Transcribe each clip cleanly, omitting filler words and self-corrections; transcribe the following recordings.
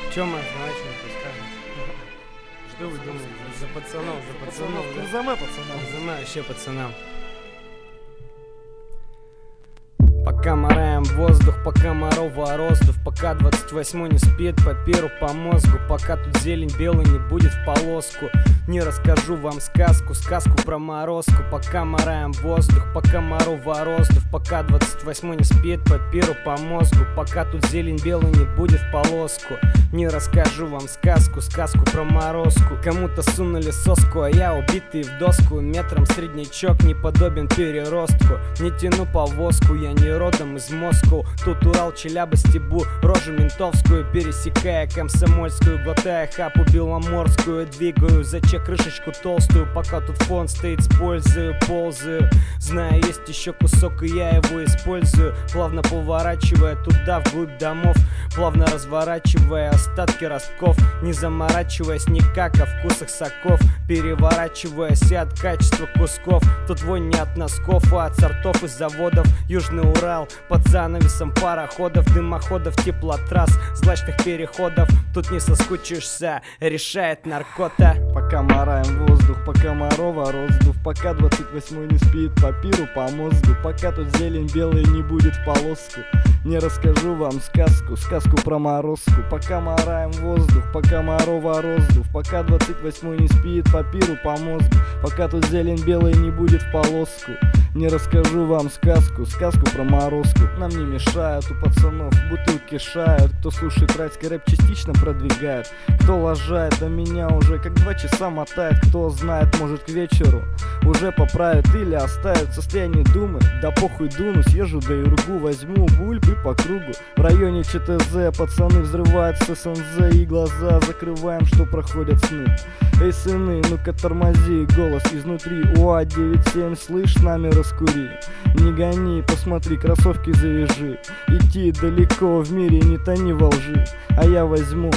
Чем мы начали, скажем? Что вы думаете? За пацанов. Курзаме пацанам. Курзаме вообще пацанам. Пока мораем воздух, пока морова роздув, пока 28-й не спит по перу, по мозгу, пока тут зелень белый не будет в полоску. Не расскажу вам сказку про морозку. Пока мораем воздух, пока морова роздув, пока 28-й не спит по перу, по мозгу, пока тут зелень белый не будет в полоску. Не расскажу вам сказку про морозку. Кому-то сунули соску, а я убитый в доску. Метром среднячок не подобен переростку. Не тяну повозку, я не родом из Москвы. Тут Урал, Челябы, стебу рожу ментовскую, пересекая Комсомольскую, глотая хапу беломорскую. Двигаю за чек крышечку толстую, пока тут фон стоит, использую, ползаю. Знаю, есть еще кусок, и я его использую, плавно поворачивая туда, вглубь домов, плавно разворачивая остатки ростков, не заморачиваясь никак о вкусах соков, переворачиваясь и от качества кусков. Тут вонь не от носков, а от сортов из заводов. Южный Урал под занавесом пароходов, дымоходов, теплотрасс, злачных переходов. Тут не соскучишься, решает наркота. Пока мораем воздух, пока морова роздув, пока 28-й не спит по пиру, по мозгу, пока тут зелень белая не будет в полоску. Не расскажу вам сказку про морозку. Пока мораем воздух, пока морова роздув, пока 28-й не спит по пиру, по мозгу, пока тут зелень белая не будет в полоску. Не расскажу вам сказку про морозку. Нам не мешают, у пацанов бутылки шают. Кто слушает райский рэп, частично продвигает. Кто лажает, а меня уже как 2 часа мотает. Кто знает, может к вечеру уже поправит или оставит в состоянии думы. Да похуй дуну, съезжу до Юргу, возьму бульбы по кругу. В районе ЧТЗ пацаны взрывают с СНЗ, и глаза закрываем, что проходят сны. Эй, сыны, ну-ка тормози, голос изнутри. УА-97, слышь, с нами раскури. Не гони, посмотри, кроссовки завяжи. Идти далеко в мире, не тони во лжи. А я возьму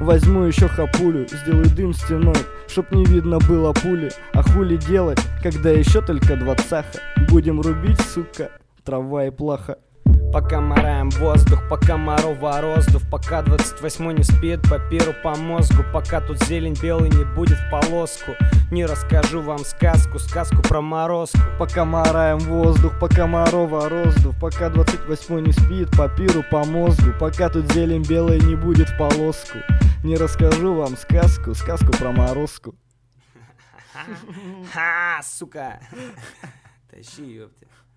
еще хапулю, сделаю дым стеной, чтоб не видно было пули. А хули делать, когда еще только 20-ха? Будем рубить, сука, трава и плаха. Пока мораем воздух, пока морова роздув, пока 28-й не спит по пиру, по мозгу, пока тут зелень белый не будет в полоску. Не расскажу вам сказку про морозку. Пока мораем воздух, пока морова роздув, пока 28-й не спит по пиру, по мозгу, пока тут зелень белая не будет в полоску. Не расскажу вам сказку про морозку. Ха, сука. Тащи, ёпте.